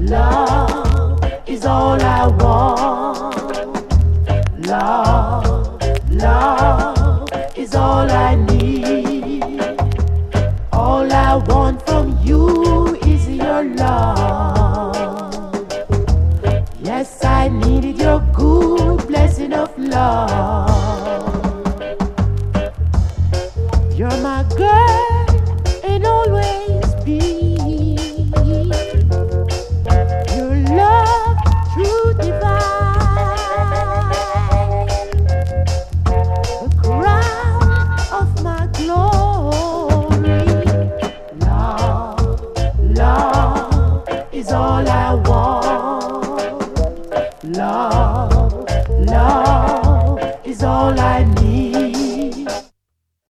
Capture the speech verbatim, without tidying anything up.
Love is all I want. Love, love is all I need. All I want from you is your love. Yes, I needed your good blessing of love. You're my girl and always be. Your love, true divine, the crown of my glory. Love, love is all I want. Love, love is all I need.